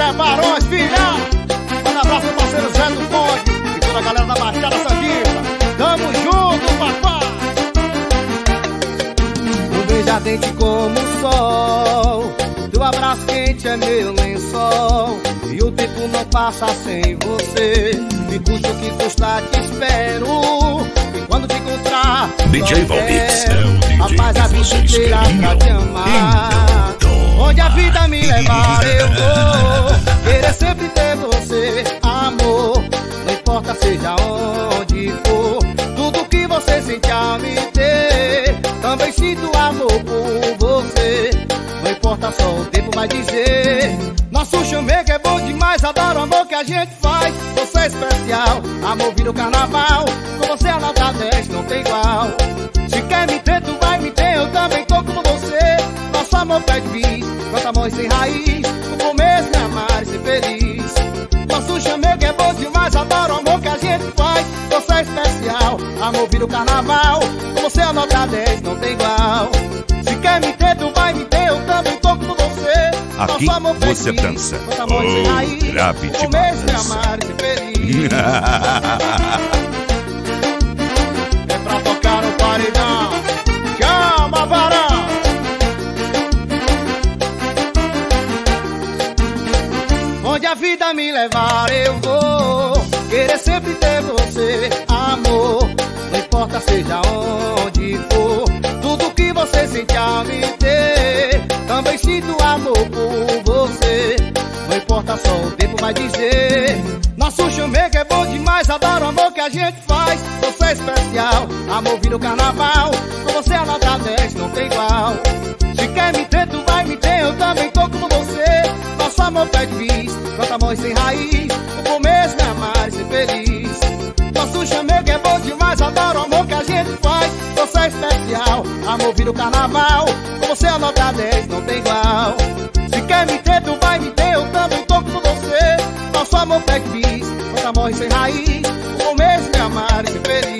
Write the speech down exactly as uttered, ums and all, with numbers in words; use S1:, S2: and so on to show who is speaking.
S1: É Barões, filha. Manda abraço meu parceiro Zé do Ponte e toda a galera da Baixada Santista. Tamo junto, papai.
S2: Um beijo ardente como o sol, teu abraço quente é meu lençol, e o tempo não passa sem você. Me custa o que custa, te espero, e quando te encontrar
S3: D J Valdez é o D J
S2: rapaz, a vida inteira pra te amar. Onde a vida me levar eu vou querer sempre ter você, amor. Não importa seja onde for, tudo que você sente a me ter, também sinto amor por você. Não importa, só o tempo vai dizer. Nosso chamego é bom demais, adoro o amor que a gente faz. Você é especial, amor vira o carnaval. Com você a nota dez não tem igual. Se quer me ter, tu vai me ter, eu também tô com você. Nosso amor pede bis, planta amor sem raiz. O começo é amar e ser feliz. Nosso chamego é bom demais, adoro o amor que a gente faz. Você é especial, amor vira o carnaval. Com você a nota dez não tem igual. Se quer me ter, tu vai me ter, eu também tô com você.
S3: Aqui
S2: Nosso amor pede
S3: você
S2: bis,
S3: dança.
S2: planta amor sem
S3: Oh,
S2: raiz.
S3: grave
S2: O
S3: de
S2: começo é
S3: balança.
S2: amar e ser feliz.
S1: É pra tocar no paredão. Chama, Barão.
S2: Onde a vida me levar eu vou querer sempre ter você, amor. Não importa seja onde for, tudo que você sente a me ter, também sinto amor por você. Não importa, só o tempo vai dizer. Nosso chamego é bom demais, adoro o amor que a gente faz. Você é especial, amor vira o carnaval. Com você a nota dez não tem igual. Se quer me ter, tu vai me ter, eu também tô com você. Nosso amor pede bis, planta amor sem raiz. O começo é amar e ser feliz. Nosso chamego é bom demais, adoro o amor que a gente faz. Você é especial, amor vira o carnaval. Com você a nota dez não tem igual. Se quer me ter, tu vai me ter, eu também tô com você. Nosso amor pede bis, planta amor sem raiz. O começo é amar e ser feliz.